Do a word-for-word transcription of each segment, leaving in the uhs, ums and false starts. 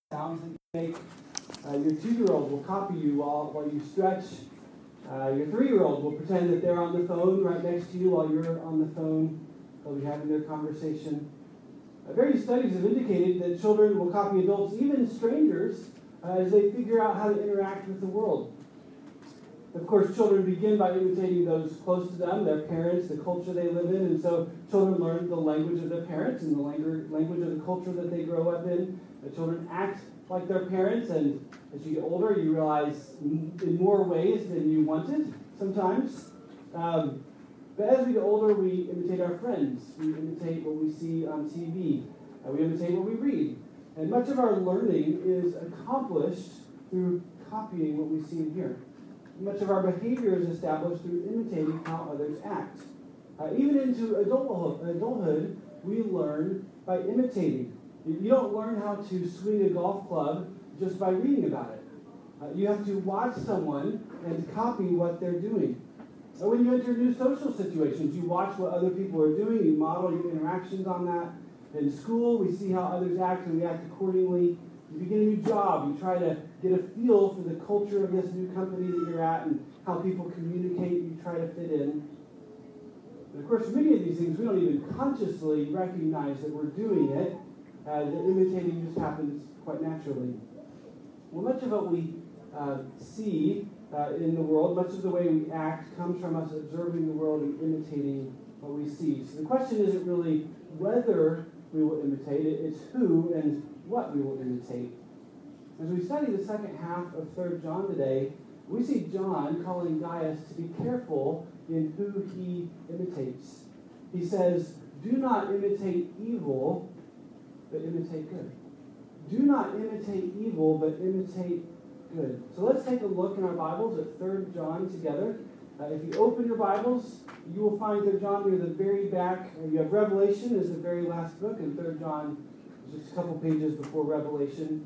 sounds that you make. Uh, your two-year-old will copy you while, while you stretch. Uh, your three-year-old will pretend that they're on the phone right next to you while you're on the phone. They'll be having their conversation. Uh, various studies have indicated that children will copy adults, even strangers, uh, as they figure out how to interact with the world. Of course, children begin by imitating those close to them, their parents, the culture they live in, and so children learn the language of their parents and the language of the culture that they grow up in. The children act like their parents, and as you get older, you realize in more ways than you wanted sometimes. Um, but as we get older, we imitate our friends. We imitate what we see on T V. Uh, we imitate what we read. And much of our learning is accomplished through copying what we see and hear. Much of our behavior is established through imitating how others act. Uh, even into adulthood, adulthood, we learn by imitating. You don't learn how to swing a golf club just by reading about it. Uh, you have to watch someone and copy what they're doing. Or when you enter new social situations, you watch what other people are doing, you model your interactions on that. In school, we see how others act and we act accordingly. You begin a new job, you try to get a feel for the culture of this new company that you're at and how people communicate, you try to fit in. And of course, many of these things, we don't even consciously recognize that we're doing it. Uh, the imitating just happens quite naturally. Well, much of what we uh, see uh, in the world, much of the way we act, comes from us observing the world and imitating what we see. So the question isn't really whether we will imitate it, it's who and what we will imitate. As we study the second half of Third John today, we see John calling Gaius to be careful in who he imitates. He says, do not imitate evil, but imitate good. Do not imitate evil, but imitate good. So let's take a look in our Bibles at Third John together. Uh, if you open your Bibles, you will find Third John near the very back. You have Revelation as the very last book, and Third John is just a couple pages before Revelation.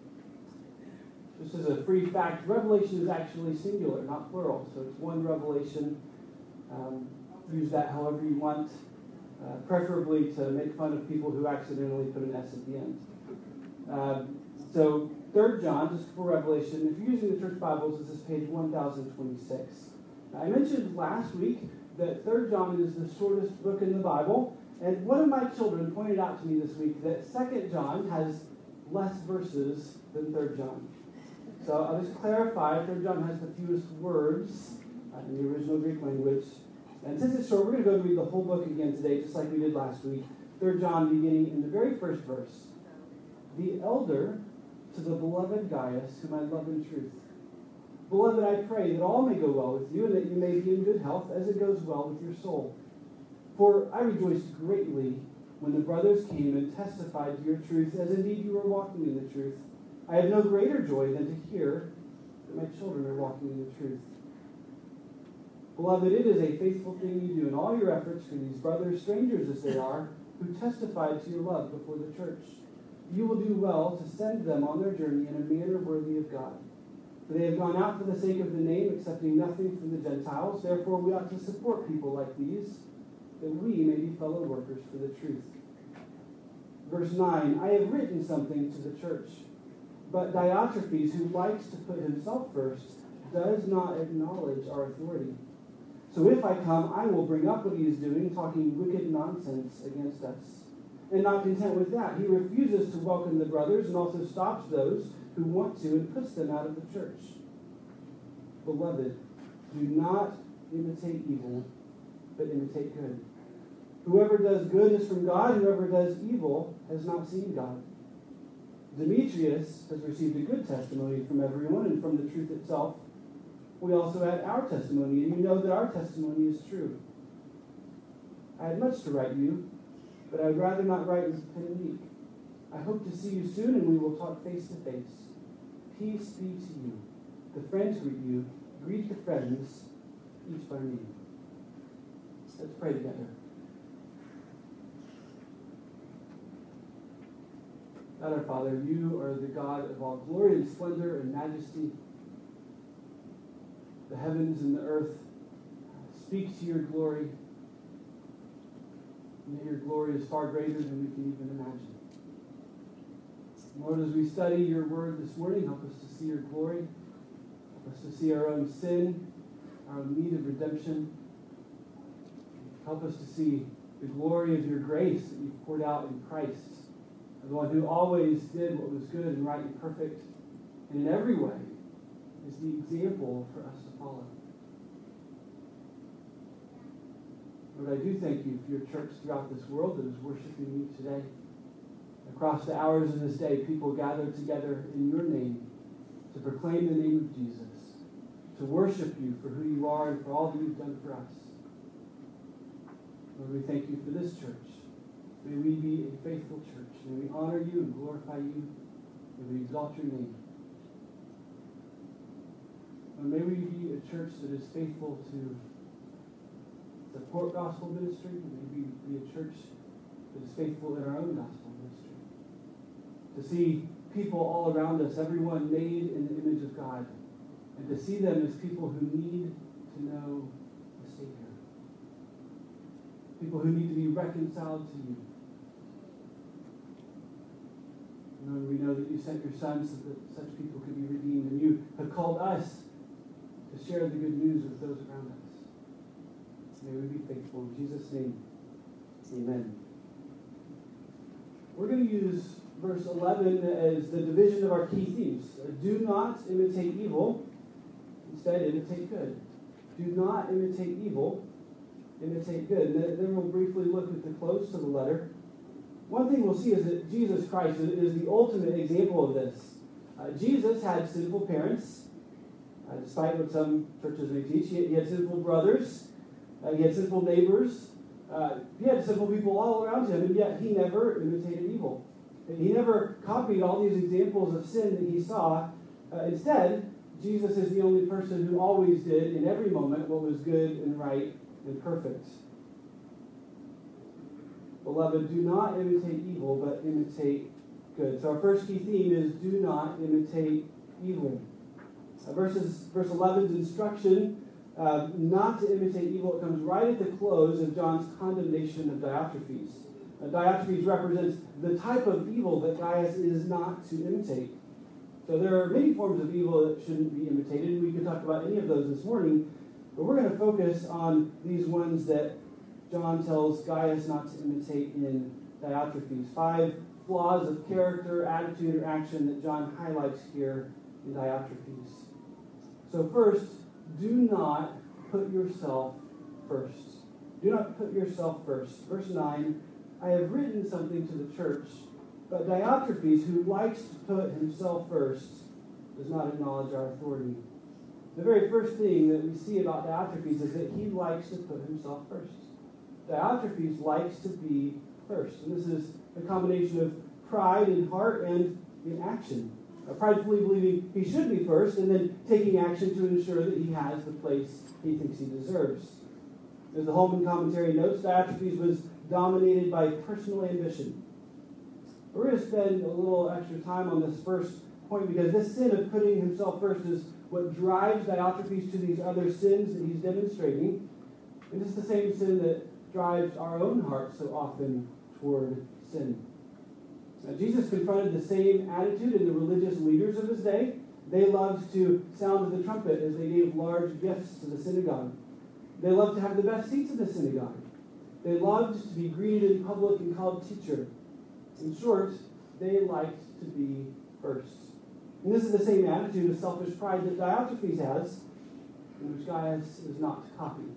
Just as a free fact, Revelation is actually singular, not plural. So it's one revelation. Um, use that however you want, uh, preferably to make fun of people who accidentally put an S at the end. Um, so Third John, just before Revelation, if you're using the church Bibles, this is page one thousand twenty-six. I mentioned last week that Third John is the shortest book in the Bible, and one of my children pointed out to me this week that Second John has less verses than Third John. So I'll just clarify, Third John has the fewest words uh, in the original Greek language. And since it's short, we're going to go and read the whole book again today, just like we did last week. Third John, beginning in the very first verse. The elder to the beloved Gaius, whom I love in truth. Beloved, I pray that all may go well with you, and that you may be in good health, as it goes well with your soul. For I rejoiced greatly when the brothers came and testified to your truth, as indeed you were walking in the truth. I have no greater joy than to hear that my children are walking in the truth. Beloved, it is a faithful thing you do in all your efforts for these brothers, strangers as they are, who testified to your love before the church. You will do well to send them on their journey in a manner worthy of God. For they have gone out for the sake of the name, accepting nothing from the Gentiles. Therefore, we ought to support people like these, that we may be fellow workers for the truth. Verse nine, I have written something to the church. But Diotrephes, who likes to put himself first, does not acknowledge our authority. So if I come, I will bring up what he is doing, talking wicked nonsense against us. And not content with that, he refuses to welcome the brothers and also stops those who want to and puts them out of the church. Beloved, do not imitate evil, but imitate good. Whoever does good is from God. Whoever does evil has not seen God. Demetrius has received a good testimony from everyone and from the truth itself. We also had our testimony, and you know that our testimony is true. I had much to write you, but I would rather not write with pen and ink. I hope to see you soon, and we will talk face to face. Peace be to you. The friends greet you. Greet the friends, each by name. Let's pray together. God our Father, you are the God of all glory and splendor and majesty. The heavens and the earth speak to your glory. And your glory is far greater than we can even imagine. Lord, as we study your word this morning, help us to see your glory. Help us to see our own sin, our own need of redemption. Help us to see the glory of your grace that you've poured out in Christ, the one who always did what was good and right and perfect, and in every way is the example for us to follow. Lord, I do thank you for your church throughout this world that is worshiping you today. Across the hours of this day, people gather together in your name to proclaim the name of Jesus, to worship you for who you are and for all that you've done for us. Lord, we thank you for this church. May we be a faithful church. May we honor you and glorify you. May we exalt your name. And may we be a church that is faithful to support gospel ministry. May we be a church that is faithful in our own gospel ministry. To see people all around us, everyone made in the image of God, and to see them as people who need to know the Savior. People who need to be reconciled to you. And we know that you sent your Son so that such people could be redeemed, and you have called us to share the good news with those around us. May we be faithful. In Jesus' name, amen. We're going to use verse eleven as the division of our key themes. Do not imitate evil. Instead, imitate good. Do not imitate evil. Imitate good. And then we'll briefly look at the close to the letter. One thing we'll see is that Jesus Christ is the ultimate example of this. Uh, Jesus had sinful parents, uh, despite what some churches may teach. He, he had sinful brothers. Uh, he had sinful neighbors. Uh, he had sinful people all around him, and yet he never imitated evil. He never copied all these examples of sin that he saw. Uh, instead, Jesus is the only person who always did, in every moment, what was good and right and perfect. Beloved, do not imitate evil, but imitate good. So our first key theme is do not imitate evil. Uh, verses, verse eleven's instruction uh, not to imitate evil, it comes right at the close of John's condemnation of Diotrephes. Uh, Diotrephes represents the type of evil that Gaius is not to imitate. So there are many forms of evil that shouldn't be imitated. We could talk about any of those this morning, but we're going to focus on these ones that John tells Gaius not to imitate in Diotrephes. Five flaws of character, attitude, or action that John highlights here in Diotrephes. So first, do not put yourself first. Do not put yourself first. Verse nine, I have written something to the church, but Diotrephes, who likes to put himself first, does not acknowledge our authority. The very first thing that we see about Diotrephes is that he likes to put himself first. Diotrephes likes to be first. And this is a combination of pride in heart and in action. Uh, pridefully believing he should be first, and then taking action to ensure that he has the place he thinks he deserves. As the Holman commentary notes, Diotrephes was dominated by personal ambition. We're going to spend a little extra time on this first point because this sin of putting himself first is what drives Diotrephes to these other sins that he's demonstrating. And it's the same sin that drives our own hearts so often toward sin. Now, Jesus confronted the same attitude in the religious leaders of his day. They loved to sound the trumpet as they gave large gifts to the synagogue. They loved to have the best seats in the synagogue. They loved to be greeted in public and called teacher. In short, they liked to be first. And this is the same attitude of selfish pride that Diotrephes has, and which Gaius is not to copy.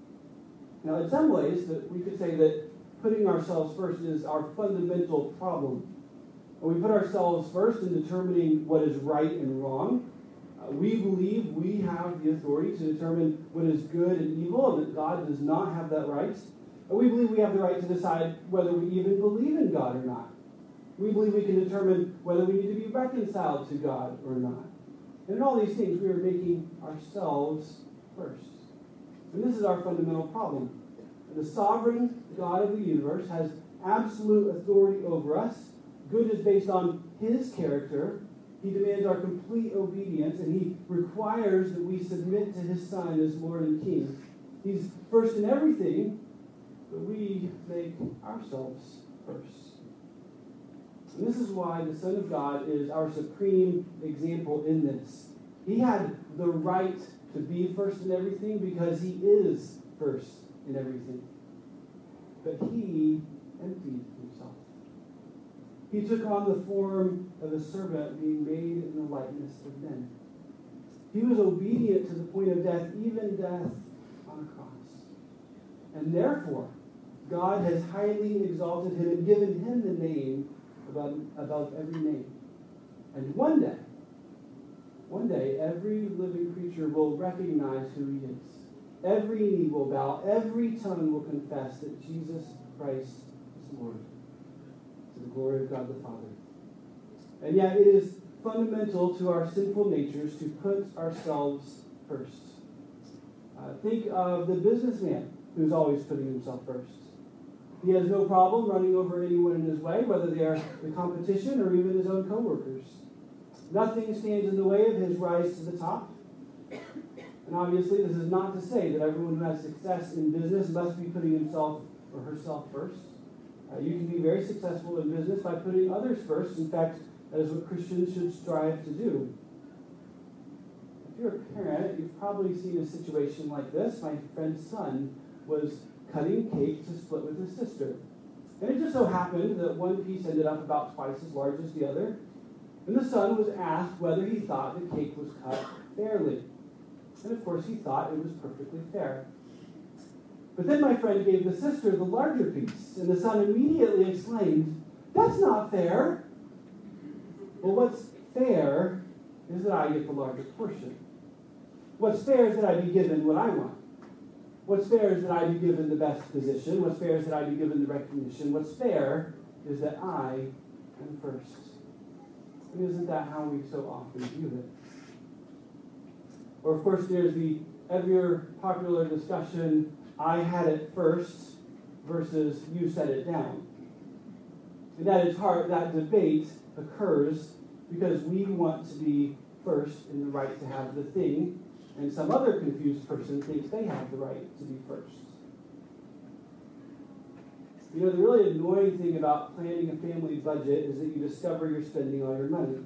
Now, in some ways, that we could say that putting ourselves first is our fundamental problem. When we put ourselves first in determining what is right and wrong, uh, we believe we have the authority to determine what is good and evil, and that God does not have that right. And we believe we have the right to decide whether we even believe in God or not. We believe we can determine whether we need to be reconciled to God or not. And in all these things, we are making ourselves first. And this is our fundamental problem. The sovereign God of the universe has absolute authority over us. Good is based on his character. He demands our complete obedience, and he requires that we submit to his Son as Lord and King. He's first in everything, but we make ourselves first. And this is why the Son of God is our supreme example in this. He had the right to be first in everything because he is first in everything. But he emptied himself. He took on the form of a servant, being made in the likeness of men. He was obedient to the point of death, even death on a cross. And therefore, God has highly exalted him and given him the name above, above every name. And one day, one day, every living creature will recognize who he is. Every knee will bow, every tongue will confess that Jesus Christ is Lord, to the glory of God the Father. And yet it is fundamental to our sinful natures to put ourselves first. Uh, think of the businessman who's always putting himself first. He has no problem running over anyone in his way, whether they are the competition or even his own coworkers. Nothing stands in the way of his rise to the top. And obviously, this is not to say that everyone who has success in business must be putting himself or herself first. Uh, you can be very successful in business by putting others first. In fact, that is what Christians should strive to do. If you're a parent, you've probably seen a situation like this. My friend's son was cutting cake to split with his sister. And it just so happened that one piece ended up about twice as large as the other. And the son was asked whether he thought the cake was cut fairly. And of course he thought it was perfectly fair. But then my friend gave the sister the larger piece, and the son immediately exclaimed, "That's not fair." Well, what's fair is that I get the larger portion. What's fair is that I be given what I want. What's fair is that I be given the best position. What's fair is that I be given the recognition. What's fair is that I am first. And isn't that how we so often view it? Or, of course, there's the ever popular discussion, I had it first versus you set it down. And that is hard, that debate occurs because we want to be first in the right to have the thing, and some other confused person thinks they have the right to be first. You know, the really annoying thing about planning a family budget is that you discover you're spending all your money.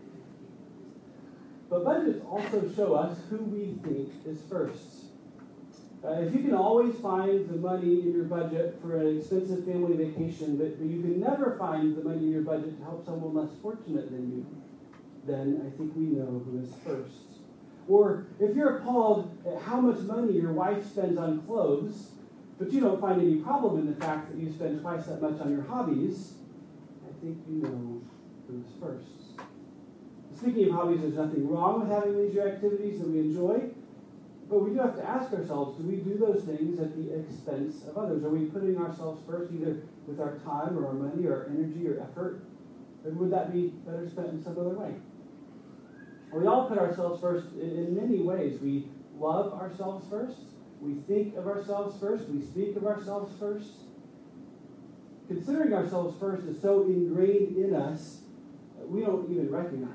But budgets also show us who we think is first. Uh, if you can always find the money in your budget for an expensive family vacation, but, but you can never find the money in your budget to help someone less fortunate than you, then I think we know who is first. Or if you're appalled at how much money your wife spends on clothes, but you don't find any problem in the fact that you spend twice that much on your hobbies, I think you know who's first. Speaking of hobbies, there's nothing wrong with having leisure activities that we enjoy, but we do have to ask ourselves, do we do those things at the expense of others? Are we putting ourselves first, either with our time or our money or our energy or effort? Or would that be better spent in some other way? We all put ourselves first in, in many ways. We love ourselves first. We think of ourselves first. We speak of ourselves first. Considering ourselves first is so ingrained in us that we don't even recognize it.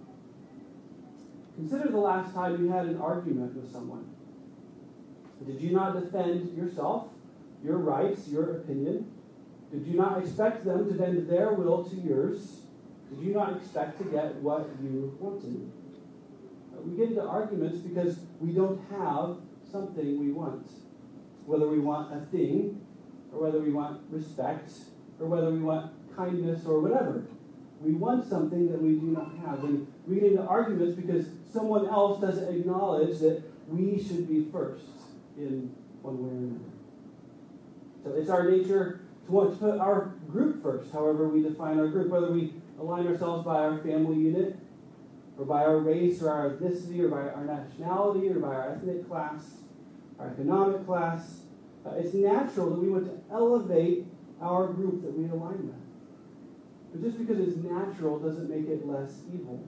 Consider the last time you had an argument with someone. Did you not defend yourself, your rights, your opinion? Did you not expect them to bend their will to yours? Did you not expect to get what you wanted? We get into arguments because we don't have something we want. Whether we want a thing, or whether we want respect, or whether we want kindness, or whatever. We want something that we do not have. And we get into arguments because someone else doesn't acknowledge that we should be first in one way or another. So it's our nature to want to put our group first, however we define our group, whether we align ourselves by our family unit, or by our race, or our ethnicity, or by our nationality, or by our ethnic class, our economic class. Uh, it's natural that we want to elevate our group that we align with. But just because it's natural doesn't make it less evil.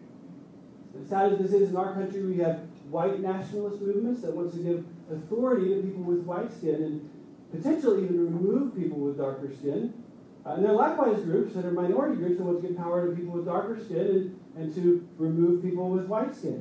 As sad as this is in our country, we have white nationalist movements that want to give authority to people with white skin and potentially even remove people with darker skin. Uh, and there are likewise groups that are minority groups that want to give power to people with darker skin and, and to remove people with white skin.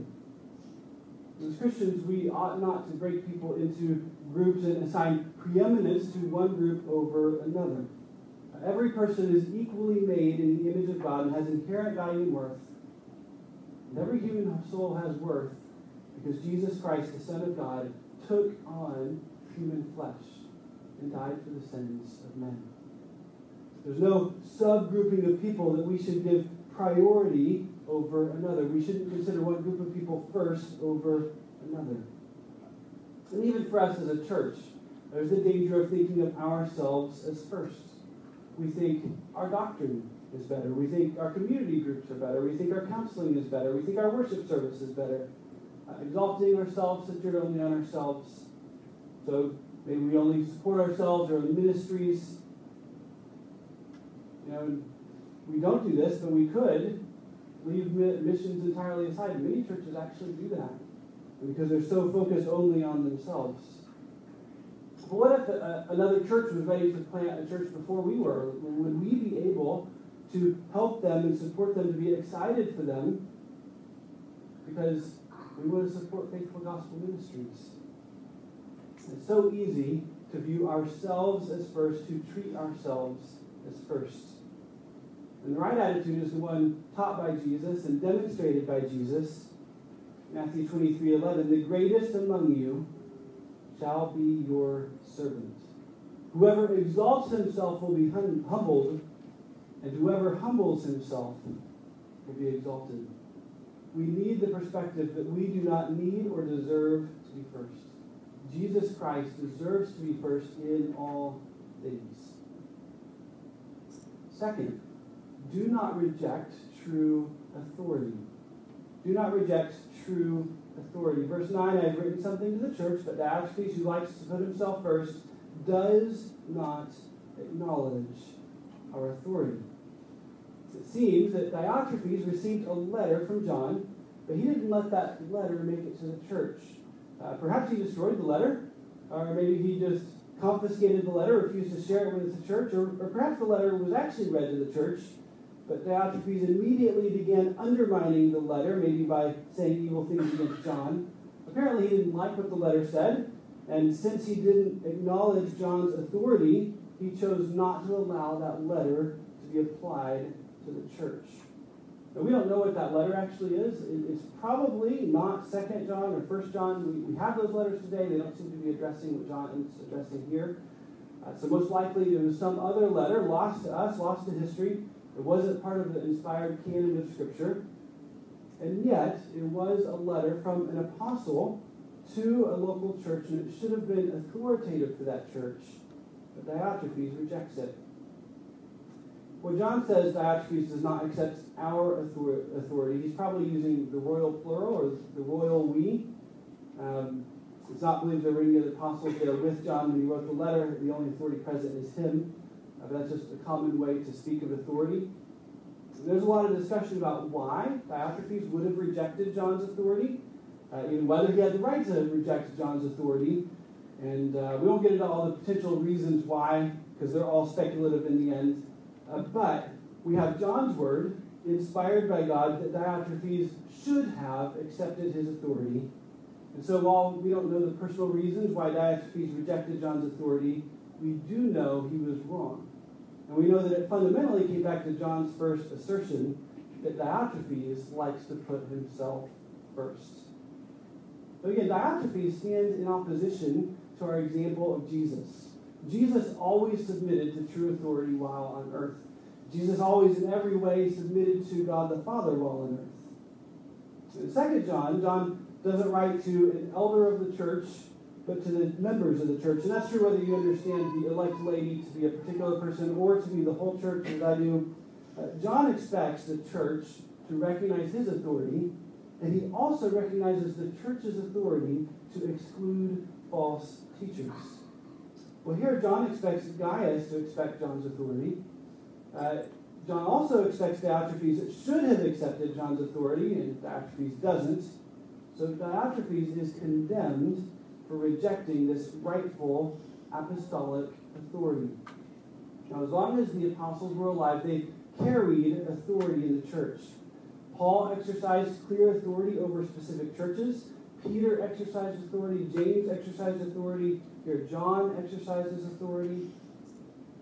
As Christians, we ought not to break people into groups and assign preeminence to one group over another. Every person is equally made in the image of God and has inherent value and worth. And every human soul has worth because Jesus Christ, the Son of God, took on human flesh and died for the sins of men. There's no subgrouping of people that we should give priority over another. We shouldn't consider one group of people first over another. And even for us as a church, there's the danger of thinking of ourselves as first. We think our doctrine is better. We think our community groups are better. We think our counseling is better. We think our worship service is better. Uh, exalting ourselves, centered only on ourselves. So maybe we only support ourselves or the ministries. You know, we don't do this, but we could leave missions entirely aside. Many churches actually do that because they're so focused only on themselves. But what if a, another church was ready to plant a church before we were? Would we be able to help them and support them, to be excited for them? Because we want to support Faithful Gospel Ministries. It's so easy to view ourselves as first, to treat ourselves as first. And the right attitude is the one taught by Jesus and demonstrated by Jesus. Matthew twenty-three eleven, the greatest among you shall be your servant. Whoever exalts himself will be hum- humbled, and whoever humbles himself will be exalted. We need the perspective that we do not need or deserve to be first. Jesus Christ deserves to be first in all things. Second, do not reject true authority. Do not reject true authority. Verse nine, I've written something to the church, but Diotrephes, who likes to put himself first, does not acknowledge our authority. It seems that Diotrephes received a letter from John, but he didn't let that letter make it to the church. Uh, perhaps he destroyed the letter, or maybe he just confiscated the letter, refused to share it with the church, or, or perhaps the letter was actually read to the church, but Diotrephes immediately began undermining the letter, maybe by saying evil things against John. Apparently he didn't like what the letter said, and since he didn't acknowledge John's authority, he chose not to allow that letter to be applied to the church. Now, we don't know what that letter actually is. It's probably not Second John or First John. We, we have those letters today. They don't seem to be addressing what John is addressing here. Uh, so most likely it was some other letter lost to us, lost to history. It wasn't part of the inspired canon of Scripture. And yet, it was a letter from an apostle to a local church, and it should have been authoritative for that church. But Diotrephes rejects it. When John says Diotrephes does not accept our authority, he's probably using the royal plural or the royal we. Um, it's not believed there were any other apostles there with John when he wrote the letter. The only authority present is him. Uh, but that's just a common way to speak of authority. There's a lot of discussion about why Diotrephes would have rejected John's authority, uh, even whether he had the right to reject John's authority. And uh, we won't get into all the potential reasons why, because they're all speculative in the end. Uh, but we have John's word, inspired by God, that Diotrephes should have accepted his authority. And so while we don't know the personal reasons why Diotrephes rejected John's authority, we do know he was wrong. And we know that it fundamentally came back to John's first assertion that Diotrephes likes to put himself first. So again, Diotrephes stands in opposition to our example of Jesus. Jesus always submitted to true authority while on earth. Jesus always in every way submitted to God the Father while on earth. In Second John, John doesn't write to an elder of the church, but to the members of the church. And that's true whether you understand the elect lady to be a particular person or to be the whole church, as I do. Uh, John expects the church to recognize his authority, and he also recognizes the church's authority to exclude false teachers. Well, here John expects Gaius to expect John's authority. Uh, John also expects Diotrephes that should have accepted John's authority, and Diotrephes doesn't. So Diotrephes is condemned for rejecting this rightful apostolic authority. Now, as long as the apostles were alive, they carried authority in the church. Paul exercised clear authority over specific churches. Peter exercised authority. James exercised authority. Here, John exercises authority.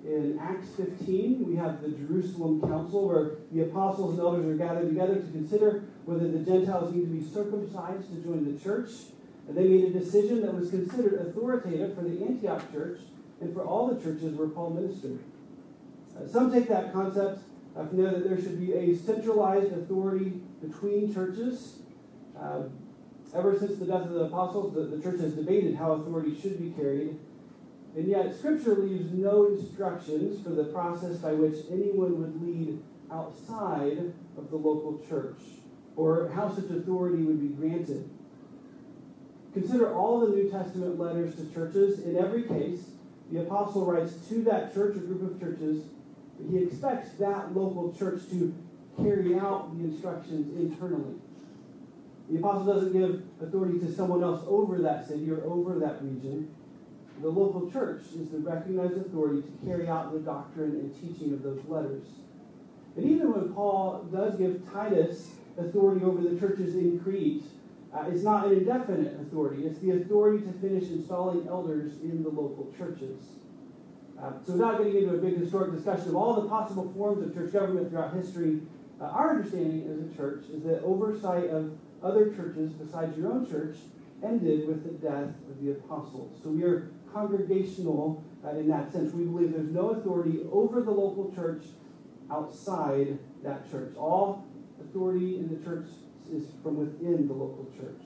In Acts fifteen, we have the Jerusalem Council where the apostles and elders are gathered together to consider whether the Gentiles need to be circumcised to join the church. And they made a decision that was considered authoritative for the Antioch church and for all the churches where Paul ministered. Uh, some take that concept uh, to know that there should be a centralized authority between churches. Uh, ever since the death of the apostles, the, the church has debated how authority should be carried. And yet, Scripture leaves no instructions for the process by which anyone would lead outside of the local church, or how such authority would be granted. Consider all the New Testament letters to churches. In every case, the apostle writes to that church or group of churches, but he expects that local church to carry out the instructions internally. The apostle doesn't give authority to someone else over that city or over that region. The local church is the recognized authority to carry out the doctrine and teaching of those letters. And even when Paul does give Titus authority over the churches in Crete, uh, it's not an indefinite authority. It's the authority to finish installing elders in the local churches. Uh, so without getting into a big historic discussion of all the possible forms of church government throughout history, uh, our understanding as a church is that oversight of other churches besides your own church ended with the death of the apostles. So we are congregational uh, in that sense. We believe there's no authority over the local church outside that church. All authority in the church is from within the local church.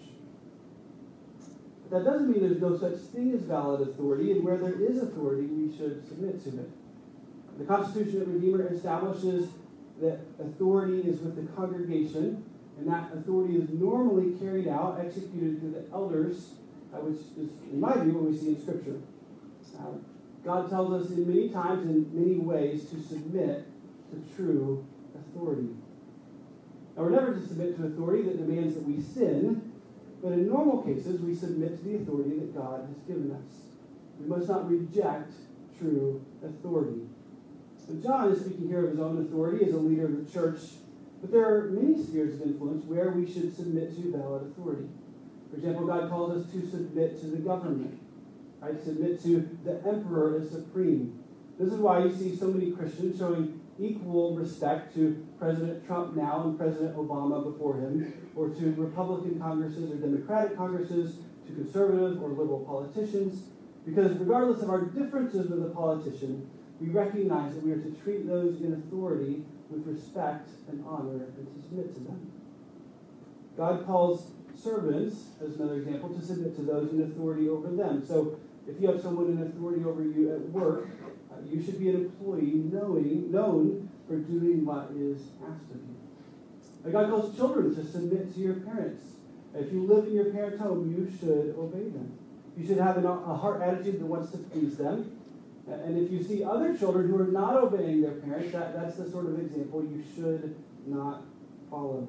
But that doesn't mean there's no such thing as valid authority, and where there is authority, we should submit to it. The Constitution of Redeemer establishes that authority is with the congregation, and that authority is normally carried out, executed through the elders, uh, which is, in my view, what we see in Scripture. Uh, God tells us in many times, in many ways, to submit to true authority. Now, we're never to submit to authority that demands that we sin, but in normal cases, we submit to the authority that God has given us. We must not reject true authority. So John is speaking here of his own authority as a leader of the church, but there are many spheres of influence where we should submit to valid authority. For example, God calls us to submit to the government, right? Submit to the emperor as supreme. This is why you see so many Christians showing equal respect to President Trump now and President Obama before him, or to Republican Congresses or Democratic Congresses, to conservative or liberal politicians, because regardless of our differences with a politician, we recognize that we are to treat those in authority with respect and honor and to submit to them. God calls servants, as another example, to submit to those in authority over them. So if you have someone in authority over you at work, uh, you should be an employee knowing, known for doing what is asked of you. And God calls children to submit to your parents. If you live in your parents' home, you should obey them. You should have an, a heart attitude that wants to please them. And if you see other children who are not obeying their parents, that, that's the sort of example you should not follow.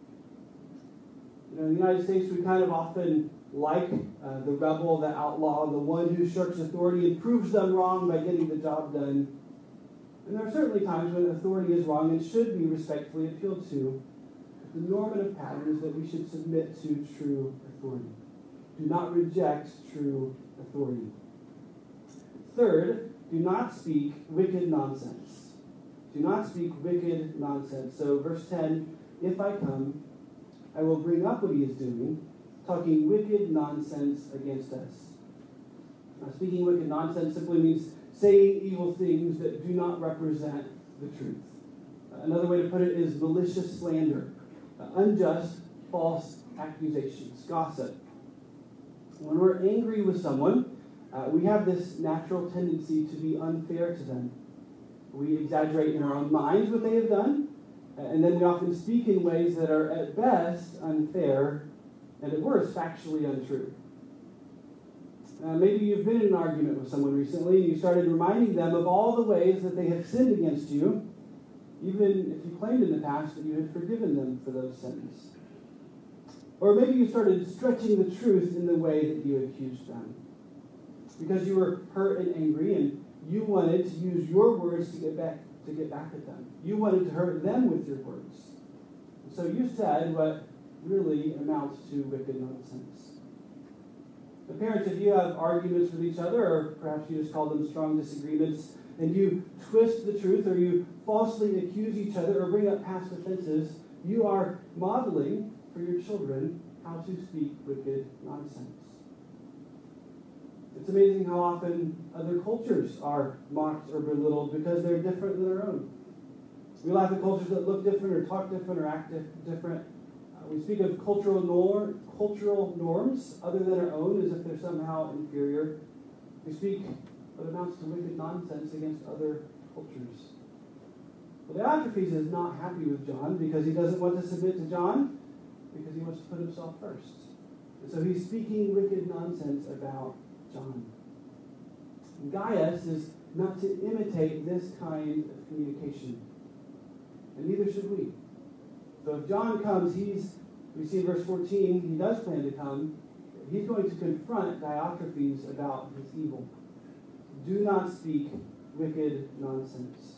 You know, in the United States, we kind of often like uh, the rebel, the outlaw, the one who shirks authority and proves them wrong by getting the job done. And there are certainly times when authority is wrong and should be respectfully appealed to. But the normative pattern is that we should submit to true authority. Do not reject true authority. Third, do not speak wicked nonsense. Do not speak wicked nonsense. So verse ten, if I come, I will bring up what he is doing, talking wicked nonsense against us. Now, speaking wicked nonsense simply means saying evil things that do not represent the truth. Another way to put it is malicious slander, unjust, false accusations, gossip. When we're angry with someone, Uh, we have this natural tendency to be unfair to them. We exaggerate in our own minds what they have done, and then we often speak in ways that are at best unfair, and at worst factually untrue. Uh, maybe you've been in an argument with someone recently, and you started reminding them of all the ways that they have sinned against you, even if you claimed in the past that you had forgiven them for those sins. Or maybe you started stretching the truth in the way that you accused them. Because you were hurt and angry, and you wanted to use your words to get back to get back at them. You wanted to hurt them with your words. So you said what really amounts to wicked nonsense. The parents, if you have arguments with each other, or perhaps you just call them strong disagreements, and you twist the truth, or you falsely accuse each other, or bring up past offenses, you are modeling for your children how to speak wicked nonsense. It's amazing how often other cultures are mocked or belittled because they're different than our own. We laugh at cultures that look different or talk different or act different. Uh, we speak of cultural norm, cultural norms other than our own as if they're somehow inferior. We speak what amounts to wicked nonsense against other cultures. Well, Diotrephes is not happy with John because he doesn't want to submit to John, because he wants to put himself first. And so he's speaking wicked nonsense about John. And Gaius is not to imitate this kind of communication. And neither should we. So if John comes, he's, we see in verse fourteen, he does plan to come. He's going to confront Diotrephes about his evil. Do not speak wicked nonsense.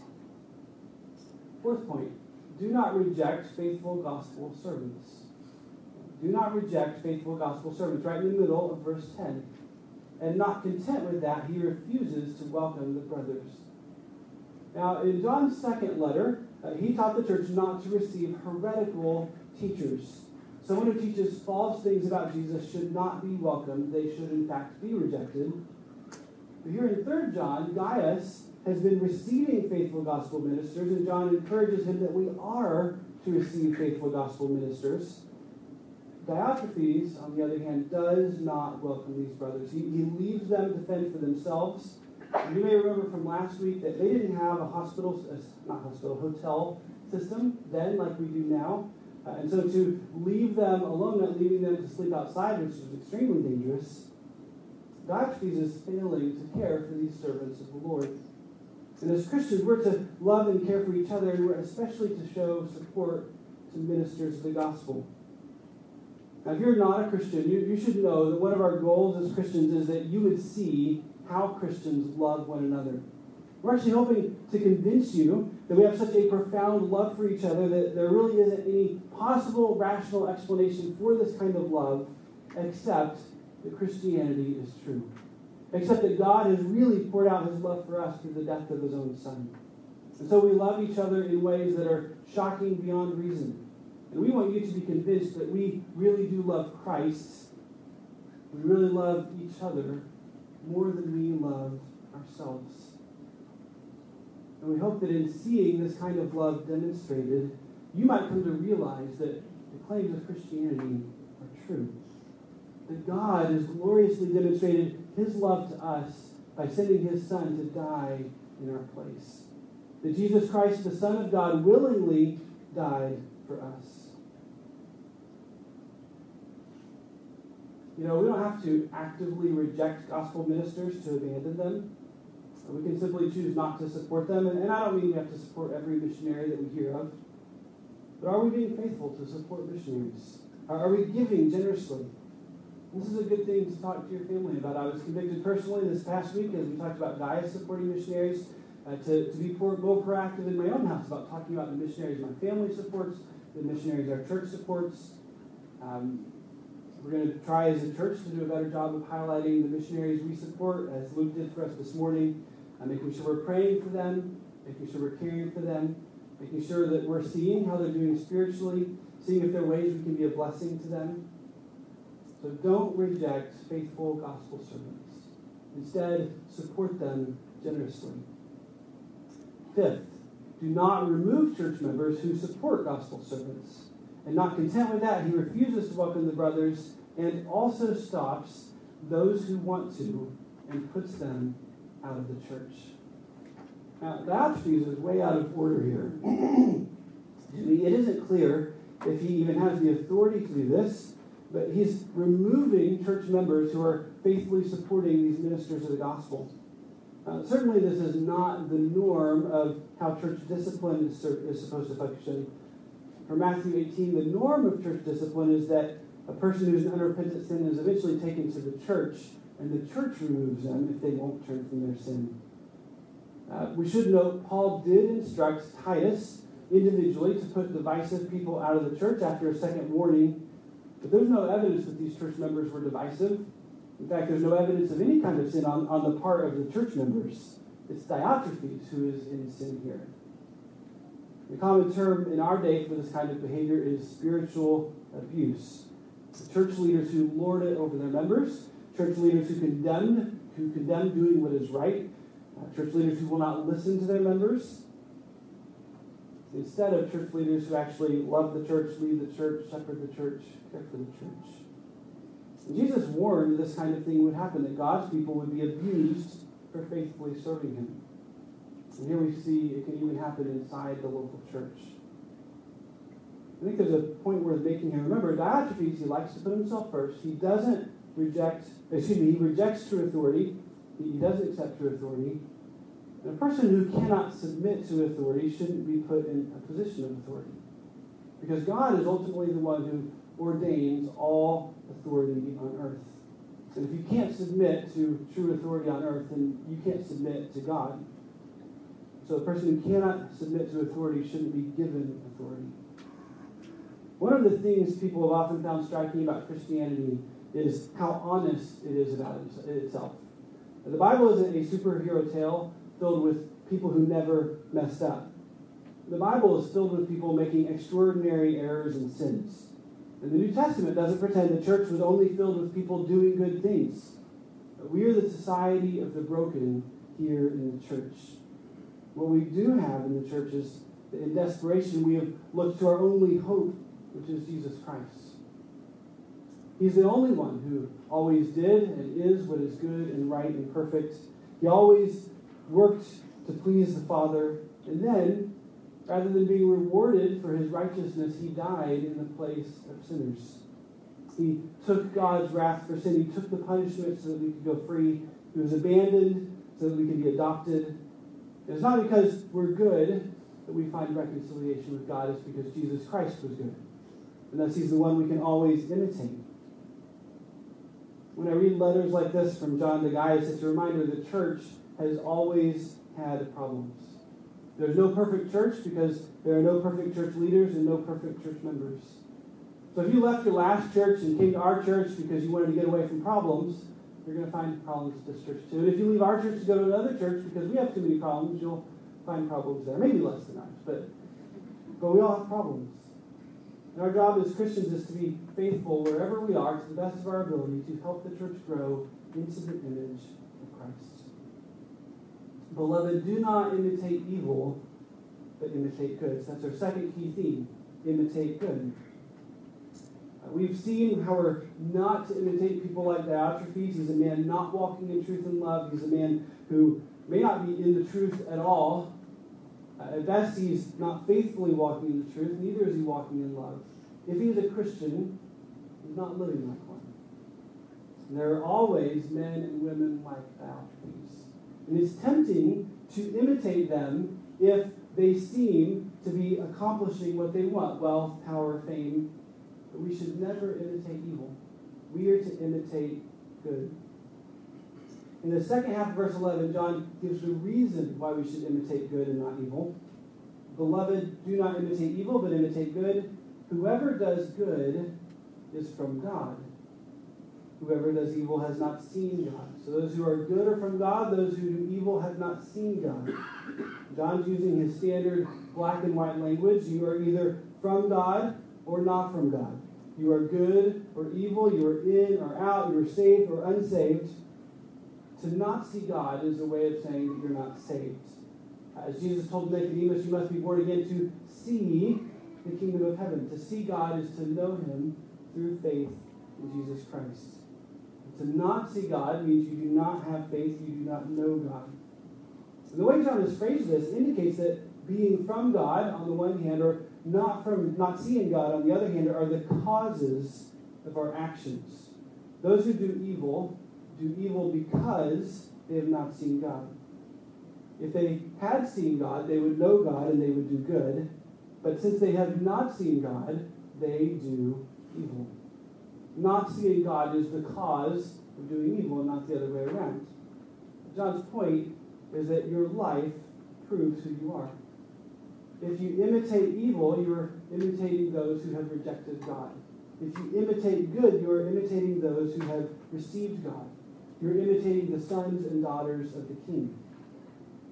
Fourth point, do not reject faithful gospel servants. Do not reject faithful gospel servants. Right in the middle of verse ten. And not content with that, he refuses to welcome the brothers. Now, in John's second letter, uh, he taught the church not to receive heretical teachers. Someone who teaches false things about Jesus should not be welcomed. They should, in fact, be rejected. But here in Third John, Gaius has been receiving faithful gospel ministers, and John encourages him that we are to receive faithful gospel ministers. Diotrephes, on the other hand, does not welcome these brothers. He, he leaves them to fend for themselves. You may remember from last week that they didn't have a hospital, uh, not hospital, hotel system then like we do now. Uh, and so to leave them alone, not leaving them to sleep outside, which is extremely dangerous, Diotrephes is failing to care for these servants of the Lord. And as Christians, we're to love and care for each other, and we're especially to show support to ministers of the gospel. Now, if you're not a Christian, you, you should know that one of our goals as Christians is that you would see how Christians love one another. We're actually hoping to convince you that we have such a profound love for each other that there really isn't any possible rational explanation for this kind of love except that Christianity is true. Except that God has really poured out his love for us through the death of his own Son. And so we love each other in ways that are shocking beyond reason. And we want you to be convinced that we really do love Christ. We really love each other more than we love ourselves. And we hope that in seeing this kind of love demonstrated, you might come to realize that the claims of Christianity are true. That God has gloriously demonstrated his love to us by sending his Son to die in our place. That Jesus Christ, the Son of God, willingly died for us. You know, we don't have to actively reject gospel ministers to abandon them. We can simply choose not to support them. And, and I don't mean we have to support every missionary that we hear of. But are we being faithful to support missionaries? Are, are we giving generously? This is a good thing to talk to your family about. I was convicted personally this past week as we talked about Gaius supporting missionaries, uh, to, to be more, more proactive in my own house about talking about the missionaries my family supports, the missionaries our church supports. Um, we're going to try as a church to do a better job of highlighting the missionaries we support, as Luke did for us this morning, uh, making sure we're praying for them, making sure we're caring for them, making sure that we're seeing how they're doing spiritually, seeing if there are ways we can be a blessing to them. So don't reject faithful gospel servants. Instead, support them generously. Fifth, do not remove church members who support gospel servants. And not content with that, he refuses to welcome the brothers and also stops those who want to and puts them out of the church. Now, Diotrephes is way out of order here. It isn't clear if he even has the authority to do this, but he's removing church members who are faithfully supporting these ministers of the gospel. Uh, certainly this is not the norm of how church discipline is, is supposed to function. For Matthew eighteen, the norm of church discipline is that a person who's an unrepentant sin is eventually taken to the church, and the church removes them if they won't turn from their sin. Uh, we should note, Paul did instruct Titus individually to put divisive people out of the church after a second warning, but there's no evidence that these church members were divisive. In fact, there's no evidence of any kind of sin on, on the part of the church members. It's Diotrephes who is in sin here. The common term in our day for this kind of behavior is spiritual abuse. Church leaders who lord it over their members, church leaders who condemn, who condemn doing what is right, uh, church leaders who will not listen to their members, instead of church leaders who actually love the church, lead the church, shepherd the church, care for the church. And Jesus warned this kind of thing would happen, that God's people would be abused for faithfully serving him. And here we see it can even happen inside the local church. I think there's a point worth making here. Remember, Diotrephes, he likes to put himself first. He doesn't reject, excuse me, he rejects true authority. He doesn't accept true authority. And a person who cannot submit to authority shouldn't be put in a position of authority. Because God is ultimately the one who ordains all authority on earth. And if you can't submit to true authority on earth, then you can't submit to God. So a person who cannot submit to authority shouldn't be given authority. One of the things people have often found striking about Christianity is how honest it is about itself. The Bible isn't a superhero tale filled with people who never messed up. The Bible is filled with people making extraordinary errors and sins. And the New Testament doesn't pretend the church was only filled with people doing good things. We are the society of the broken here in the church. What we do have in the church is that in desperation we have looked to our only hope, which is Jesus Christ. He's the only one who always did and is what is good and right and perfect. He always worked to please the Father, and then, rather than being rewarded for his righteousness, he died in the place of sinners. He took God's wrath for sin. He took the punishment so that we could go free. He was abandoned so that we could be adopted. It's not because we're good that we find reconciliation with God. It's because Jesus Christ was good. And thus he's the one we can always imitate. When I read letters like this from John to Gaius, it's a reminder the church has always had problems. There's no perfect church because there are no perfect church leaders and no perfect church members. So if you left your last church and came to our church because you wanted to get away from problems, you're going to find problems at this church too. And if you leave our church to go to another church because we have too many problems, you'll find problems there. Maybe less than ours, but, but we all have problems. And our job as Christians is to be faithful wherever we are to the best of our ability to help the church grow into the image of Christ. Beloved, do not imitate evil, but imitate good. So that's our second key theme, imitate good. Uh, we've seen how we're not to imitate people like Diotrephes. He's a man not walking in truth and love. He's a man who may not be in the truth at all. Uh, at best, he's not faithfully walking in the truth. Neither is he walking in love. If he's a Christian, he's not living like one. And there are always men and women like Diotrephes. And it's tempting to imitate them if they seem to be accomplishing what they want, wealth, power, fame. But we should never imitate evil. We are to imitate good. In the second half of verse eleven, John gives the reason why we should imitate good and not evil. Beloved, do not imitate evil, but imitate good. Whoever does good is from God. Whoever does evil has not seen God. So those who are good are from God. Those who do evil have not seen God. John's using his standard black and white language. You are either from God or not from God. You are good or evil. You are in or out. You are saved or unsaved. To not see God is a way of saying that you're not saved. As Jesus told Nicodemus, you must be born again to see the kingdom of heaven. To see God is to know him through faith in Jesus Christ. To not see God means you do not have faith, you do not know God. And the way John has phrased this indicates that being from God on the one hand, or not from not seeing God on the other hand, are the causes of our actions. Those who do evil do evil because they have not seen God. If they had seen God, they would know God and they would do good. But since they have not seen God, they do evil. Not seeing God is the cause of doing evil, and not the other way around. John's point is that your life proves who you are. If you imitate evil, you are imitating those who have rejected God. If you imitate good, you are imitating those who have received God. You're imitating the sons and daughters of the King.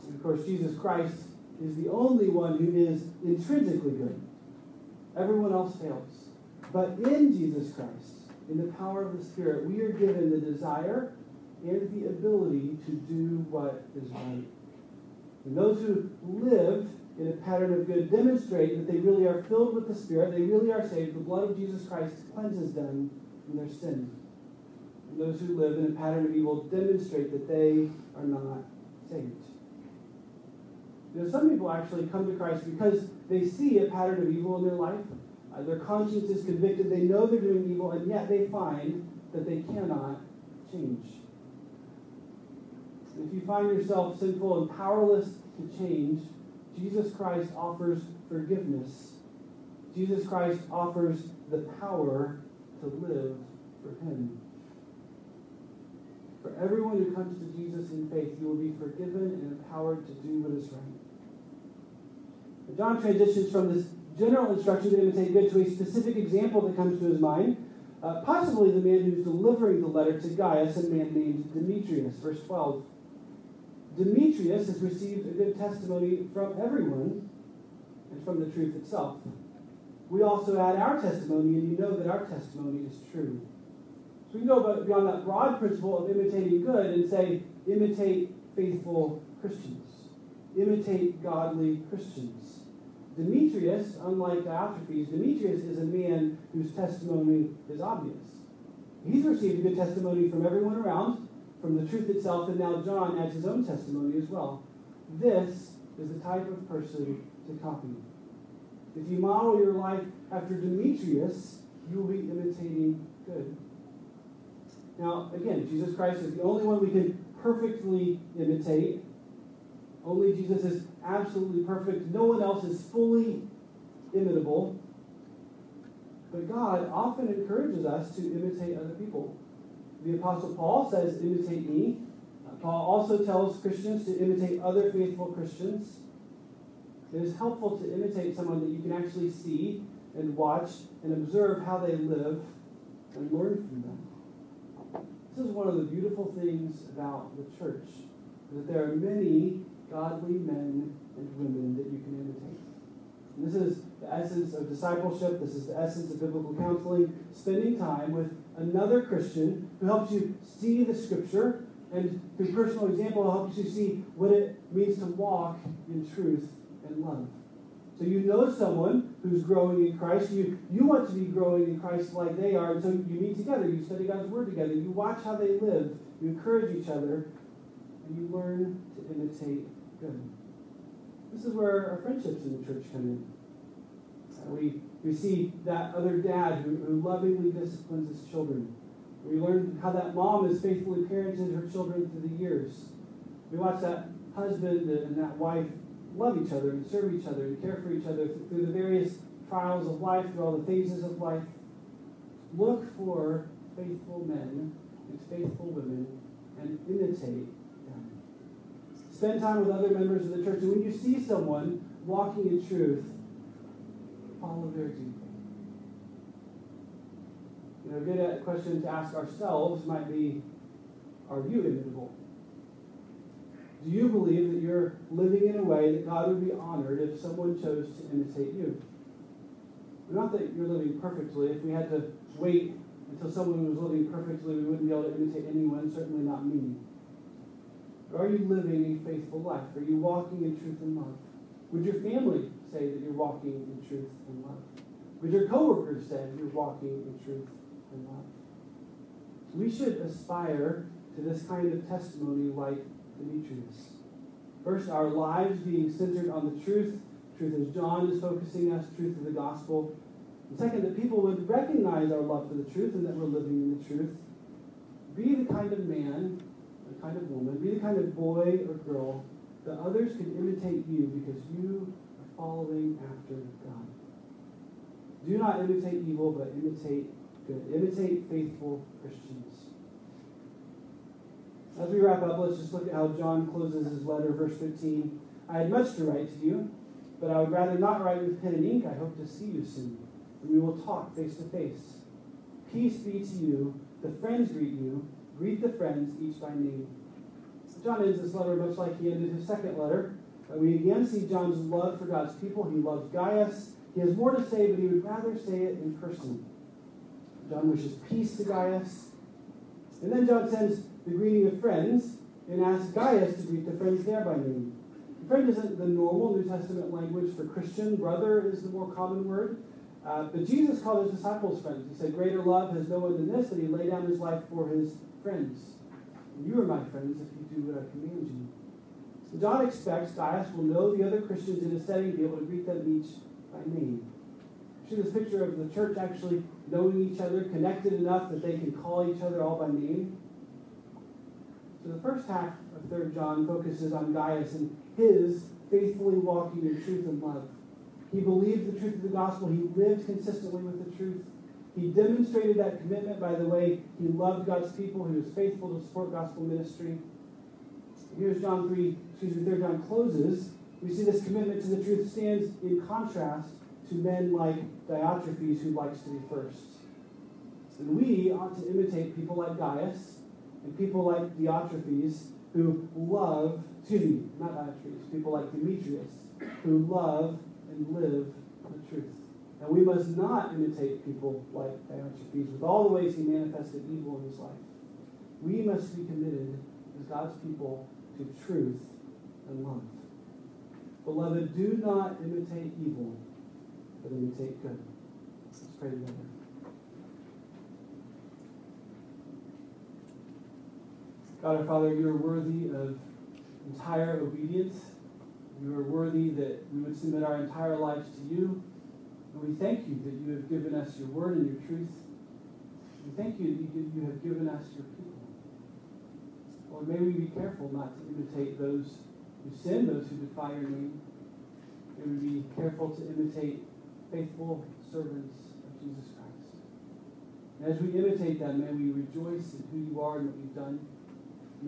And of course, Jesus Christ is the only one who is intrinsically good. Everyone else fails. But in Jesus Christ, in the power of the Spirit, we are given the desire and the ability to do what is right. And those who live in a pattern of good demonstrate that they really are filled with the Spirit, they really are saved. The blood of Jesus Christ cleanses them from their sin. And those who live in a pattern of evil demonstrate that they are not saved. You know, some people actually come to Christ because they see a pattern of evil in their life. Uh, their conscience is convicted. They know they're doing evil, and yet they find that they cannot change. If you find yourself sinful and powerless to change, Jesus Christ offers forgiveness. Jesus Christ offers the power to live for him. For everyone who comes to Jesus in faith, you will be forgiven and empowered to do what is right. John transitions from this general instruction to imitate good to a specific example that comes to his mind, uh, possibly the man who's delivering the letter to Gaius, a man named Demetrius. Verse twelve. Demetrius has received a good testimony from everyone and from the truth itself. We also add our testimony, and you know that our testimony is true. So we can go beyond that broad principle of imitating good and say, imitate faithful Christians. Imitate godly Christians. Demetrius, unlike Diotrephes, Demetrius is a man whose testimony is obvious. He's received a good testimony from everyone around, from the truth itself, and now John adds his own testimony as well. This is the type of person to copy. If you model your life after Demetrius, you will be imitating good. Now, again, Jesus Christ is the only one we can perfectly imitate. Only Jesus is absolutely perfect. No one else is fully imitable. But God often encourages us to imitate other people. The Apostle Paul says, imitate me. Uh, Paul also tells Christians to imitate other faithful Christians. It is helpful to imitate someone that you can actually see and watch and observe how they live and learn from them. This is one of the beautiful things about the church, that there are many godly men and women that you can imitate. And this is the essence of discipleship. This is the essence of biblical counseling, spending time with another Christian who helps you see the Scripture and through personal example helps you see what it means to walk in truth and love. So you know someone who's growing in Christ. You, you want to be growing in Christ like they are. And so you meet together. You study God's Word together. You watch how they live. You encourage each other. And you learn to imitate good. This is where our friendships in the church come in. Uh, we, we see that other dad who, who lovingly disciplines his children. We learn how that mom has faithfully parented her children through the years. We watch that husband and that wife love each other and serve each other and care for each other through the various trials of life, through all the phases of life. Look for faithful men and faithful women and imitate them. Spend time with other members of the church, and when you see someone walking in truth, follow their example. You know, a good question to ask ourselves might be, are you imitable? Do you believe that you're living in a way that God would be honored if someone chose to imitate you? Not that you're living perfectly. If we had to wait until someone was living perfectly, we wouldn't be able to imitate anyone, certainly not me. But are you living a faithful life? Are you walking in truth and love? Would your family say that you're walking in truth and love? Would your coworkers say you're walking in truth and love? We should aspire to this kind of testimony like Demetrius. First, our lives being centered on the truth. Truth as John is focusing us, truth of the gospel. And second, that people would recognize our love for the truth and that we're living in the truth. Be the kind of man, the kind of woman, be the kind of boy or girl that others can imitate you because you are following after God. Do not imitate evil, but imitate good. Imitate faithful Christians. As we wrap up, let's just look at how John closes his letter, verse fifteen. I had much to write to you, but I would rather not write with pen and ink. I hope to see you soon, and we will talk face to face. Peace be to you. The friends greet you. Greet the friends, each by name. John ends this letter much like he ended his second letter. Uh, we again see John's love for God's people. He loves Gaius. He has more to say, but he would rather say it in person. John wishes peace to Gaius. And then John sends the greeting of friends and asks Gaius to greet the friends there by name. Friend isn't the normal New Testament language for Christian. Brother is the more common word. Uh, but Jesus called his disciples friends. He said, greater love has no one than this, that he laid down his life for his friends. And you are my friends if you do what I command you. So John expects Gaius will know the other Christians in his setting, be able to greet them each by name. See this picture of the church actually knowing each other, connected enough that they can call each other all by name. So the first half of Third John focuses on Gaius and his faithfully walking in truth and love. He believed the truth of the gospel. He lived consistently with the truth. He demonstrated that commitment by the way he loved God's people. He was faithful to support gospel ministry. Here's John three, excuse me, Third John closes. We see this commitment to the truth stands in contrast to men like Diotrephes, who likes to be first. And we ought to imitate people like Gaius and people like Diotrephes, who love, excuse me, not Diotrephes, people like Demetrius, who love and live the truth. And we must not imitate people like Diotrephes with all the ways he manifested evil in his life. We must be committed as God's people to truth and love. Beloved, do not imitate evil, but imitate good. Let's pray together. God our Father, you are worthy of entire obedience. You are worthy that we would submit our entire lives to you. And we thank you that you have given us your word and your truth. We thank you that you have given us your people. Lord, may we be careful not to imitate those who sin, those who defy your name. May we be careful to imitate faithful servants of Jesus Christ. And as we imitate them, may we rejoice in who you are and what you've done.